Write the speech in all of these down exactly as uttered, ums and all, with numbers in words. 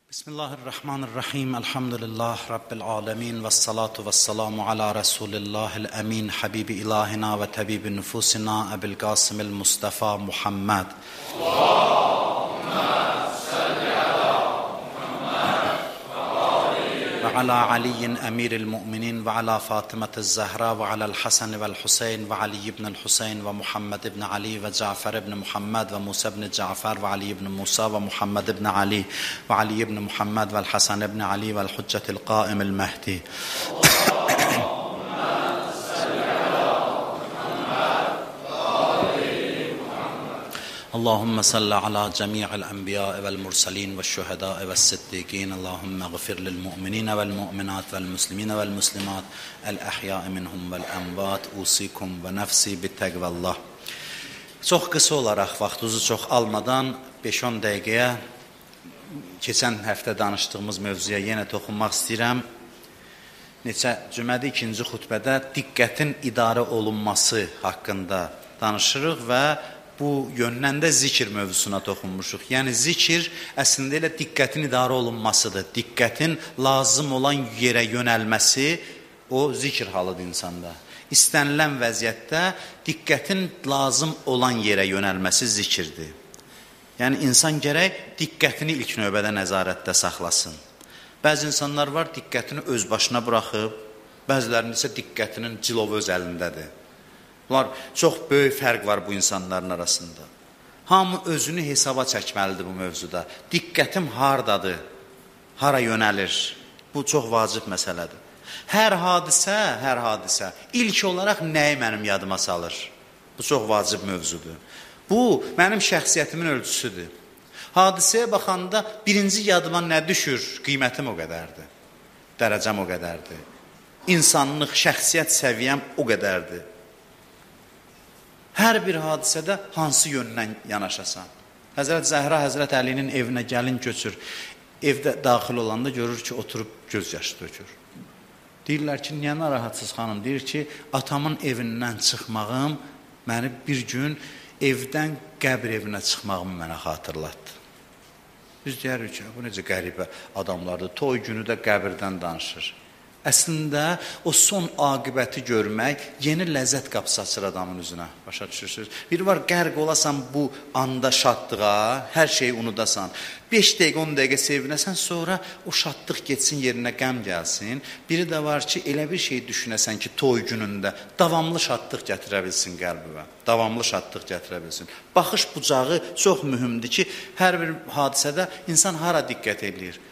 Bismillahirrahmanirrahim. Elhamdülillah Rabbil alemin. Vessalatu vesselamu ala Resulillahil emin. Habibi ilahina ve tabibi nüfusina Ebil Qasimil Mustafa Muhammed. Ve ala Aliyin emiril mu'minin ve ala Fatıme'tiz Zahra ve ala'l Hasan ve'l Huseyn ve Ali ibn'l Huseyn ve Muhammed ibn Ali ve Cafer ibn Muhammed ve Musa ibn Cafer ve Ali ibn Musa ve Muhammed ibn Ali ve Ali ibn Muhammed ve'l Hasan ibn Ali ve'l Huccetil Qaimil Mehdi. Allahümme salli ala cemi'il enbiya ve'l mursalin ve'l şuhada ve'l siddiqin. Allahümme gfir lil mu'minina ve'l mu'minat ve'l muslimina ve'l muslimat el ahya'i minhum ve'l envat. Usikum ve nefsi bittaqvallah. Çox qısa olaraq, vaxtınızı çox almadan beş on dəqiqəyə keçən həftə danışdığımız mövzuya yenə toxunmaq istəyirəm. Neçə cümədə ikinci xutbədə diqqətin idarə olunması haqqında danışırıq və bu yöndən də zikir mövzusuna toxunmuşuq. Yəni zikir əslində elə diqqətin idarə olunmasıdır. Diqqətin lazım olan yerə yönəlməsi o zikir halıdır insanda. İstənilən vəziyyətdə diqqətin lazım olan yerə yönəlməsi zikirdir. Yəni insan gərək diqqətini ilk növbədə nəzarətdə saxlasın. Bəzi insanlar var, diqqətini öz başına buraxıb, bəzilərinin isə diqqətinin cilovu öz əlindədir. Bunlar, çox böyük fərq var bu insanların arasında. Hamı özünü hesaba çəkməlidir bu mövzuda. Diqqətim hardadır, hara yönəlir? Bu çox vacib məsələdir. Hər hadisə, hər hadisə ilk olaraq nəyi mənim yadıma salır? Bu çox vacib mövzudur. Bu, mənim şəxsiyyətimin ölçüsüdür. Hadisəyə baxanda birinci yadıma nə düşür? Qiymətim o qədərdir. Dərəcəm o qədərdir. İnsanlıq, şəxsiyyət səviyyəm o qədərdir. Hər bir hadisədə hansı yöndən yanaşasan? Həzrət Zəhra, Həzrət Əlinin evinə gəlin köçür. Evdə daxil olanda görür ki, oturub göz yaşı tökür. Deyirlər ki, niyə narahatsız xanım? Deyir ki, atamın evindən çıxmağım məni bir gün evdən qəbr evinə çıxmağımı mənə xatırlatdı. Biz deyirik ki, bu necə qəribə adamlardır. Toy günü də qəbirdən danışır. Əslində, o son aqibəti görmək yeni ləzzət qapısı açır adamın üzünə. Başa düşürsünüz? Bir var, qərq olasan bu anda şadlığa, hər şeyi unudasan. beş dəqiqə, on dəqiqə sevinəsən, sonra o şadlıq getsin, yerinə qəm gəlsin. Biri də var ki, elə bir şey düşünəsən ki, toy günündə davamlı şadlıq gətirə bilsin qəlbivə. Davamlı şadlıq gətirə bilsin. Baxış bucağı çox mühümdür ki, hər bir hadisədə insan hara diqqət edir?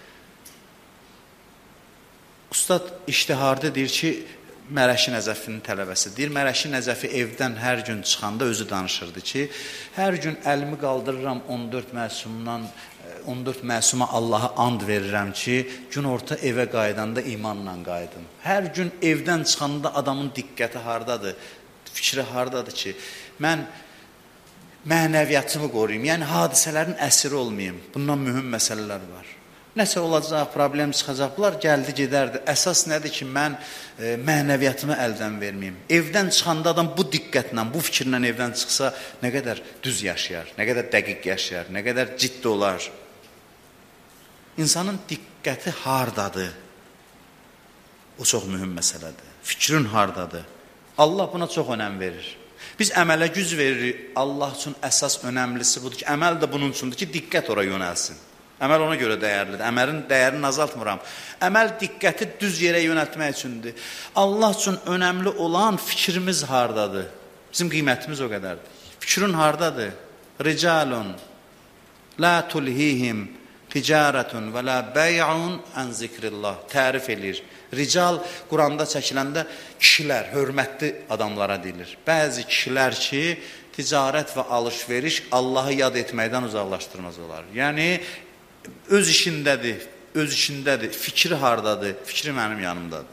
Ustad iştiharda deyir ki, Mərəşi Nəzəfinin tələbəsi. Deyir, Mərəşi Nəzəfi evdən hər gün çıxanda özü danışırdı ki, hər gün əlimi qaldırıram on dörd məsumdan, on dörd məsuma Allaha and verirəm ki, gün orta evə qaydanda imanla qayıdım. Hər gün evdən çıxanda adamın diqqəti hardadır, fikri hardadır ki, mən mənəviyyatımı qoruyum, yəni hadisələrin əsiri olmayayım. Bundan mühüm məsələlər var. Nəsə olacaq, problem çıxacaq, bunlar gəldi, gedərdi. Əsas nədir ki, mən e, mənəviyyatımı əldən verməyim. Evdən çıxanda adam bu diqqətlə, bu fikirlə evdən çıxsa, nə qədər düz yaşayar, nə qədər dəqiq yaşayar, nə qədər ciddi olar. İnsanın diqqəti hardadır? O çox mühüm məsələdir. Fikrin hardadır? Allah buna çox önəm verir. Biz əmələ güc veririk. Allah üçün əsas önəmlisi budur ki, əməl də bunun üçündür ki, diqqət ora yönəlsin. Əməl ona görə dəyərlidir. Əməlin dəyərini azaltmıram. Əməl diqqəti düz yerə yönəltmək üçündür. Allah üçün önəmli olan fikrimiz hardadır? Bizim qiymətimiz o qədərdir. Fikrin hardadır? Ricalun la tulhihim ticaretun və la bey'un an zikrillah. Tərif edir. Rical Quranda çəkiləndə kişilər, hörmətli adamlara deyilir. Bəzi kişilər ki, ticarət və alış-veriş Allahı yad etməkdən uzaqlaşdırmaz olar. Yəni, öz işindədir, öz işindədir, fikri hardadır, fikri mənim yanımdadır.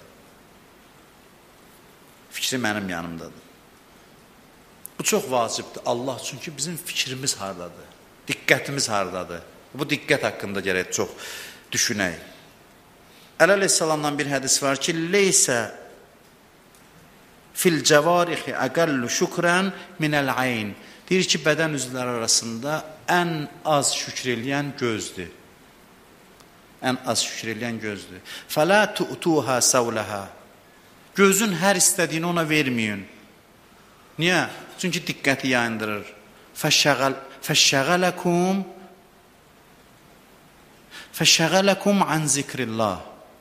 Fikri mənim yanımdadır. Bu çox vacibdir Allah üçün ki, bizim fikrimiz hardadır, diqqətimiz hardadır. Bu diqqət haqqında gərək çox düşünək. Əli əleyhissalamdan bir hədis var ki, leysə fil cəvarixi əqəllu şükrən minəl ayn. Deyir ki, bədən üzvləri arasında ən az şükr eləyən gözdür. Ən az şükür eləyən gözdür. Fələ tu'tuha savlaha. Gözün hər istədiyini ona verməyin. Niyə? Çünki diqqəti yayındırır. Fəşşəğələkum Fəşşəğələkum an zikrillah.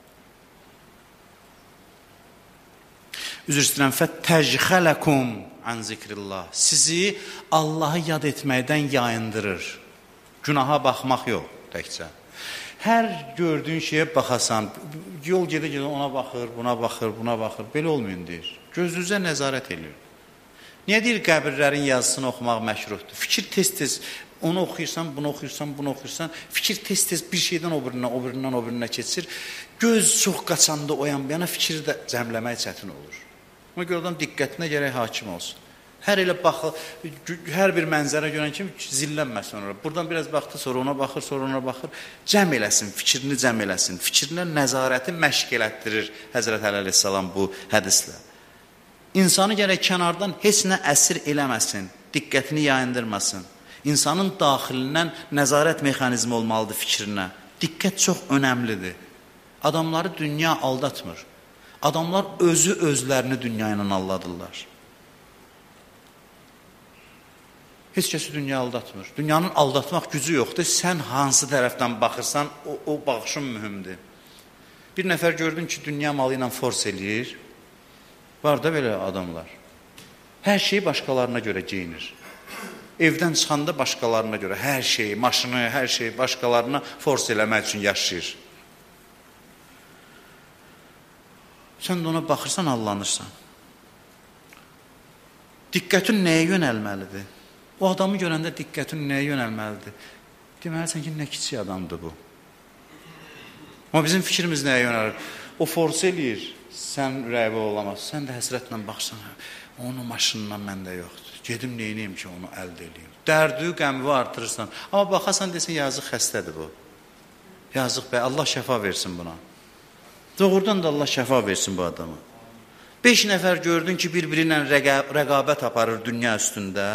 Üzr istəyirəm. Fəttəcxələkum an zikrillah. Sizi Allahı yad etməkdən yayındırır. Günaha baxmaq yox təkcə. Hər gördüyün şeyə baxasan, yol gedə-gedə ona baxır, buna baxır, buna baxır. Belə olmayın deyir. Gözünüzə nəzarət edir. Niyə deyir qəbirlərin yazısını oxumaq məşruhdur? Fikir tez-tez, onu oxuyursan, bunu oxuyursan, bunu oxuyursan, fikir tez-tez bir şeydən o birinə, o birindən o birinə keçir. Göz çox qaçanda o yan bir yana fikri də cəmləmək çətin olur. Ona görə adam diqqətinə gərək hakim olsun. Hər elə baxır, hər bir mənzərə görən kimi zillənməsin ona. Buradan biraz baxdı, sonra ona baxır, sonra ona baxır. Cəm eləsin, fikrini cəm eləsin. Fikrinə nəzarəti məşq elətdirir Həzrət Əli əleyhissalam bu hədislə. İnsanı gərək kənardan heç nə əsir eləməsin, diqqətini yayındırmasın. İnsanın daxilindən nəzarət mexanizmi olmalıdır fikrinə. Diqqət çox önəmlidir. Adamları dünya aldatmır. Adamlar özü özlərini dünya ilə aldadırlar. Heç kəsi dünya aldatmır. Dünyanın aldatmaq gücü yoxdur. Sən hansı tərəfdən baxırsan, o, o baxışın mühümdür. Bir nəfər gördün ki, dünya malı ilə fors eləyir. Var da belə adamlar. Hər şeyi başqalarına görə geyinir. Evdən çıxanda başqalarına görə hər şeyi, maşını, hər şeyi başqalarına fors eləmək üçün yaşayır. Sən də ona baxırsan, allanırsan. Diqqətin nəyə yönəlməlidir? O adamı görəndə diqqətin nəyə yönəlməlidir? Deməlisən ki, nə kiçik adamdır bu. Amma bizim fikrimiz nəyə yönəlir? O fors eləyir, sən ürəyi olamaz. Sən də həsrətlə baxsan, onun maşınından məndə yoxdur. Gedim neyniyim ki, onu əldə edeyim. Dərdi, qəmvi artırırsan. Amma baxasan desən, yazıq xəstədir bu. Yazıq bəy, Allah şəfa versin buna. Doğrudan da Allah şəfa versin bu adamı. Beş nəfər gördün ki, bir-biri ilə rəqabət aparır dünya üstündə.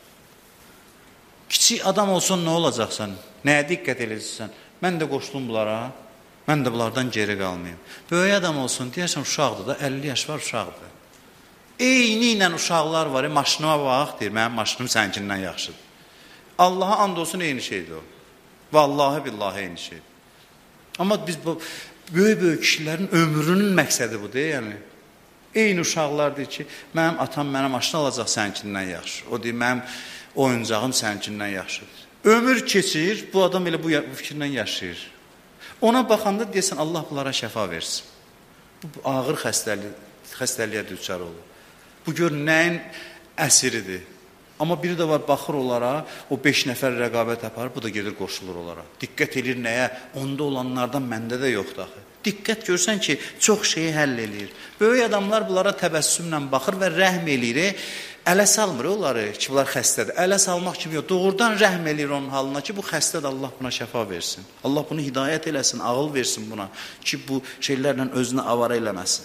Kiçik adam olsun, nə olacaqsan? Nəyə diqqət edəcəksən? Mən də qoşdum bunlara, mən də bunlardan geri qalmayayım. Böyük adam olsun, deyərsən uşaqdır da, əlli yaş var uşaqdır. Eyni ilə uşaqlar var, e, maşınıma bax, deyir, mənim maşınım sənkindən yaxşıdır. Allaha and olsun, eyni şeydir o. Vallahi billahi eyni şeydir. Amma biz bu böyük-böyük kişilərin ömrünün məqsədi budur, yəni. Eyni uşaqlar deyir ki, mənim atam mənə maşın alacaq sənkindən yaxşı. O deyir, mənim oyuncağım sənkindən yaxşıdır. Ömür keçir, bu adam elə bu, bu fikirlə yaşayır. Ona baxanda deyəsən, Allah bunlara şəfa versin. Bu, bu ağır xəstəlik, xəstəliyə düçar olur. Bu gör nəyin əsiridir. Amma biri də var, baxır onlara, o beş nəfər rəqabət aparır, bu da gedir qoşulur onlara. Diqqət edir nəyə? Onda olanlardan məndə də yoxdur axı. Diqqət görsən ki, çox şeyi həll eləyir. Böyük adamlar bunlara təbəssümlə baxır və rəhm eləyir. Ələ salmır onları ki, bunlar xəstədir. Ələ salmaq kimi yox. Doğrudan rəhm eləyir onun halına ki, bu xəstədir, Allah buna şəfa versin. Allah bunu hidayət eləsin, ağıl versin buna ki, bu şeylərlə özünü avara eləməsin.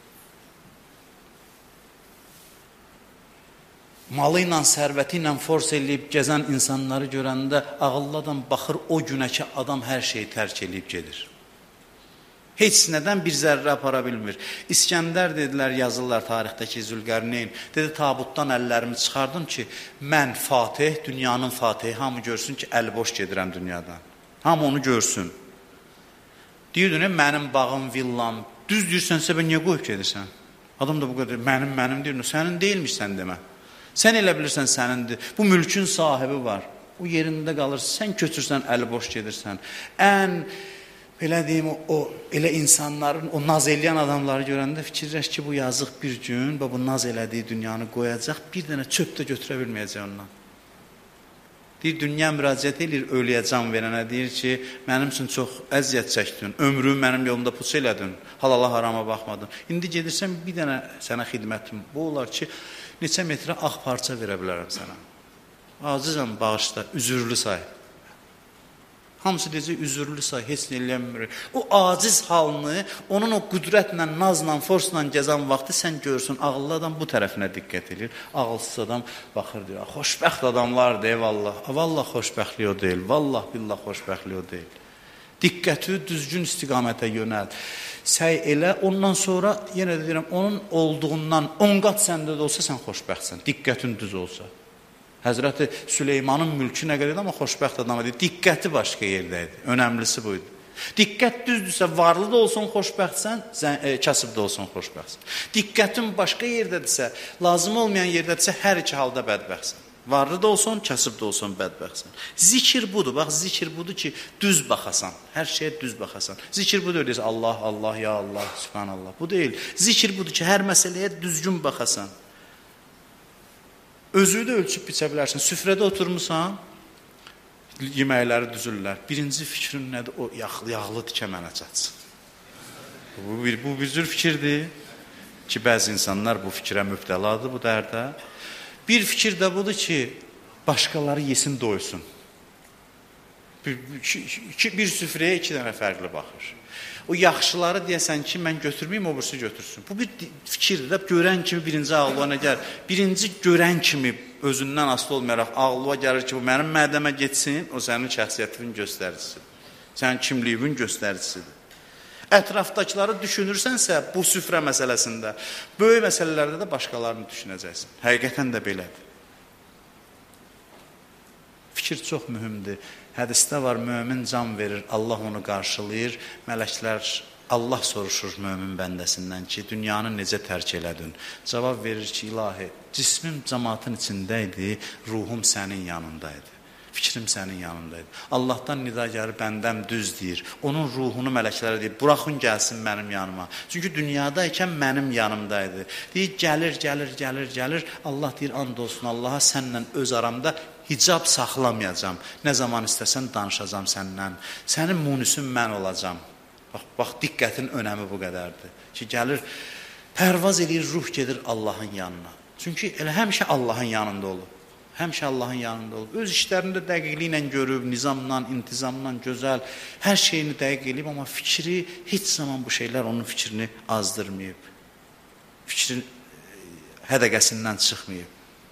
Malı ilə, sərvəti ilə fors eləyib gəzən insanları görəndə ağıllı adam baxır, o günə ki, adam hər şeyi tərk eləyib gedir. Heç nədən bir zərrə apara bilmir. İskəndər dedilər, yazırlar tarixdəki Zülqərneyn. Dedi, tabutdan əllərimi çıxardım ki, mən Fatih, dünyanın Fatihi, hamı görsün ki, əli boş gedirəm dünyadan. Hamı onu görsün. Deyir, mənim bağım, villam, düz deyirsənsə, ben niyə qoyub gedirsən? Adam da bu qədər, mənim, mənim deyir, sənin deyilmişsən demə. Sən elə bilirsən sənindir. Bu mülkün sahibi var. O yerində qalırsan, sən köçürsən, əli boş gedirsən. Ən, belə deyim, o, elə insanların, o naz eləyən adamları görəndə fikirləş ki, bu yazıq bir gün, bu naz elədiyi dünyanı qoyacaq, bir dənə çöp də götürə bilməyəcək ondan. Deyir, dünya müraciət edir, ölüyə can verənə, deyir ki, mənim üçün çox əziyyət çəkdin, ömrümü mənim yolumda puç elədin, halala harama baxmadın. İndi gedirsən, bir dənə sənə xidmətim bu olar ki, neçə metrə ağ parça verə bilərəm sənə. Acizəm, bağışla, üzürlü say. Hamısı deyəcək, üzürlü say, heç nə eləyənmir. O aciz halını, onun o qüdrətlə, nazla, forsla gəzən vaxtı sən görsün, ağıllı adam bu tərəfinə diqqət edir. Ağılsız adam baxır, deyir, xoşbəxt adamlar deyir, vallah. Vallah xoşbəxtlik o deyil, vallah billah xoşbəxtlik o deyil. Diqqəti düzgün istiqamətə yönəl. Səy elə, ondan sonra yenə də deyirəm, onun olduğundan on qat səndə də olsa sən xoşbəxtsən. Diqqətin düz olsa. Həzrəti Süleymanın mülkü nə qədər idi, amma xoşbəxt adam idi. Diqqəti başqa yerdə idi. Önəmlisi buydu. Diqqət düzdürsə, varlı da olsun xoşbəxtsən, e, kasıb da olsun xoşbəxtsən. Diqqətin başqa yerdədirsə, lazım olmayan yerdədirsə, hər iki halda bədbəxtsən. Varlı da olsun, kasıb da olsun, bədbəxtsən. Zikir budur, bax zikir budur ki, düz baxasan, hər şeyə düz baxasan. Zikir budur, deyirsən, Allah, Allah, ya Allah, subhanallah. Bu deyil. Zikir budur ki, hər məsələyə düzgün baxasan. Özünü də ölçüb biçə bilərsən. Süfrədə oturmuşsan, yeməkləri düzürlər. Birinci fikrin nədir? O yağlı, yağlı tikə mənə çatsın. Bu bir, bu bir cür fikirdir ki, bəzi insanlar bu fikrə mübtəladır, bu dərdə. Bir fikir də budur ki, başqaları yesin, doysun. Bir, bir, bir süfrəyə iki dənə fərqli baxır. O yaxşıları deyəsən ki, mən götürməyim, o birisi götürsün. Bu bir fikirdir də, görən kimi birinci ağlığa gəlir. Birinci görən kimi özündən asılı olmayaraq ağlığa gəlir ki, bu mənim mədəmə getsin, o sənin şəxsiyyətinin göstəricisidir. Sənin kimliyin göstəricisidir. Ətrafdakıları düşünürsənsə, bu süfrə məsələsində, böyük məsələlərdə də başqalarını düşünəcəksin. Həqiqətən də belədir. Fikir çox mühümdür. Hədisdə var, mömin can verir, Allah onu qarşılayır. Mələklər, Allah soruşur mömin bəndəsindən ki, dünyanı necə tərk elədin? Cavab verir ki, ilahi, cismim cəmaatın içində idi, ruhum sənin yanındaydı. Fikrim sənin yanındaydı. Allahdan nida gəlir, bəndəm düz deyir. Onun ruhunu mələklərə deyir, buraxın gəlsin mənim yanıma. Çünki dünyadaykən mənim yanımdaydı. Deyir, gəlir, gəlir, gəlir, gəlir. Allah deyir, and olsun Allaha, sənlə öz aramda hicab saxlamayacam. Nə zaman istəsən danışacam səndən. Sənin munisin mən olacam. Bax, bax, diqqətin önəmi bu qədərdir. Ki, gəlir, pərvaz edir, ruh gedir Allahın yanına. Çünki elə həmişə Allahın yanında olur. Həmişə Allahın yanında olur. Öz işlərində dəqiqliklə görüb, nizamla, intizamla, gözəl, hər şeyini dəqiq eləyib, amma fikri, heç zaman bu şeylər onun fikrini azdırmayıb. Fikrin hədəqəsindən çıxmayıb.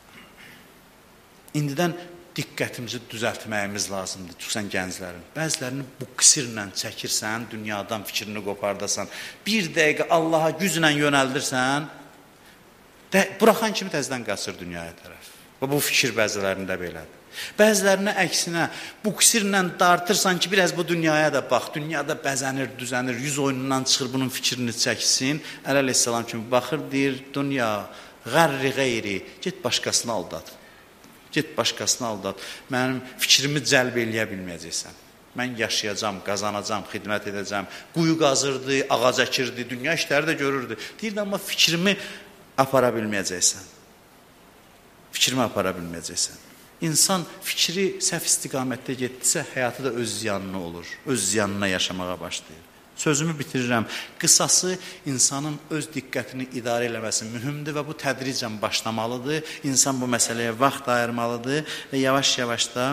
İndidən diqqətimizi düzəltməyimiz lazımdır, xüsusən gənclərin. Bəzilərini bu qisirlə çəkirsən, dünyadan fikrini qopardasan, bir dəqiqə Allaha güclə yönəldirsən, də, buraxan kimi təzdən qaçır dünyaya tərəf. Və bu fikir bəzilərində belədir. Bəzilərinə əksinə, bu qisirlə dartırsan ki, biraz bu dünyaya da bax, dünyada bəzənir, düzənir, yüz oyunundan çıxır, bunun fikrini çəksin. Əli əleyhissalam kimi baxır, deyir, dünya, qərri qeyri, get başqasını aldat. Get başqasını aldat, mənim fikrimi cəlb eləyə bilməyəcəksən. Mən yaşayacam, qazanacam, xidmət edəcəm. Quyu qazırdı, ağac əkirdi, dünya işləri də görürdü. Deyirdi, amma fikrimi apara bilməyəcəksən. Fikrimi apara bilməyəcəksən. İnsan fikri səhv istiqamətdə getdisə, həyatı da öz ziyanına olur. Öz ziyanına yaşamağa başlayır. Sözümü bitirirəm. Qısası insanın öz diqqətini idarə eləməsi mühümdür və bu tədricən başlamalıdır. İnsan bu məsələyə vaxt ayırmalıdır və yavaş-yavaş da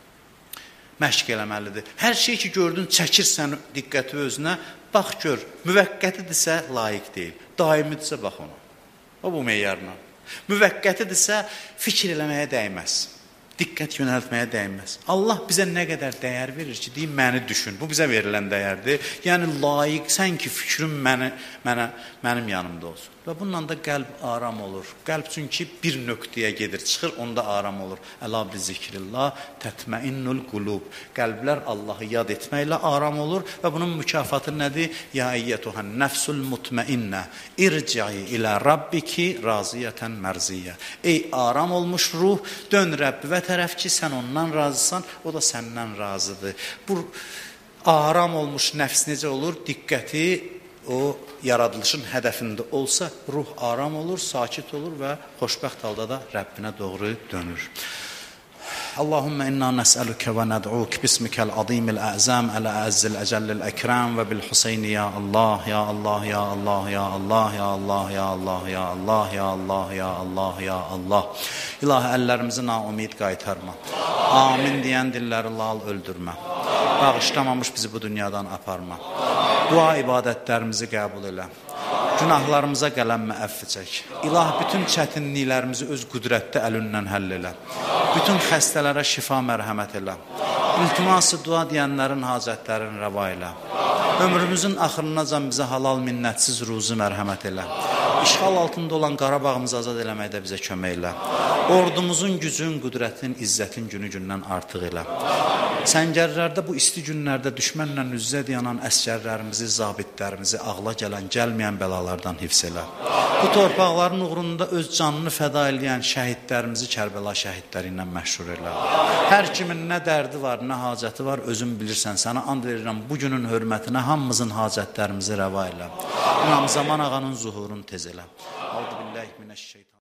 məşq eləməlidir. Hər şey ki gördün, çəkirsən diqqəti özünə, bax gör, müvəqqətidirsə layiq deyil. Daimidirsə bax ona. O bu meyarına. Müvəqqətidirsə fikir eləməyə dəyməz. Diqqət yönəltməyə dəyməz. Allah bizə nə qədər dəyər verir ki, deyim, məni düşün. Bu bizə verilən dəyərdir. Yəni, layiqsən ki, fikrim məni, mənə, mənim yanımda olsun. Və bununla da qəlb aram olur. Qəlb çünki bir nöqtəyə gedir, çıxır, onda aram olur. Əla bi zikrillah, tətməinnul qulub. Qəlblər Allahı yad etməklə aram olur və bunun mükafatı nədir? Ya eyyətuhən nəfsul mutmainnə, irci'i ilə rabbiki raziyətən mərziyyə. Ey aram olmuş ruh, dön Rəbbivə tərəf ki, sən ondan razısan, o da səndən razıdır. Bu aram olmuş nəfs necə olur? Diqqəti o yaradılışın hədəfində olsa, ruh aram olur, sakit olur və xoşbəxt halda da Rəbbinə doğru dönür. Allahümme inna nes'aluke ve ned'uk bismikel azimil a'zam ala azzil ecellil ekram ve bil Huseyni ya Allah ya Allah ya Allah ya Allah ya Allah ya Allah ya Allah ya Allah ya Allah ya Allah. İlahi, əllərimizi naumid qaytarma. Amin deyən dilləri lal öldürmə. Bağışlamamış bizi bu dünyadan aparma. Dua ibadətlərimizi qəbul elə. Günahlarımıza qələmmə əfv çək. İlah, bütün çətinliklərimizi öz qüdrətli əlindən həll elə. Bütün xəstələrə şifa mərhəmət elə. İltiması dua deyənlərin hacətlərini rəva elə. Ömrümüzün axırınacan bizə halal minnətsiz ruzi mərhəmət elə. İşğal altında olan Qarabağımızı azad eləməkdə bizə kömək elə. Ordumuzun gücün, qüdrətin, izzətin günü gündən artıq elə. Səngərlərdə bu isti günlərdə düşmənlə üz-üzə yanan əskərlərimizi, zabitlərimizi, ağla gələn, gəlməyən bəlalardan hifz elə. Bu torpaqların uğrunda öz canını fəda eləyən şəhidlərimizi Kərbəla şəhidləri ilə məşhur elə. Hər kimin nə dərdi var, nə hacəti var, özün bilirsən. Sənə and verirəm, bugünün hörmətinə hamımızın hacətlərimizi rəva elə. İmam Zaman ağanın zuhurunu tez elə. Aldı billahi minəşşeytan.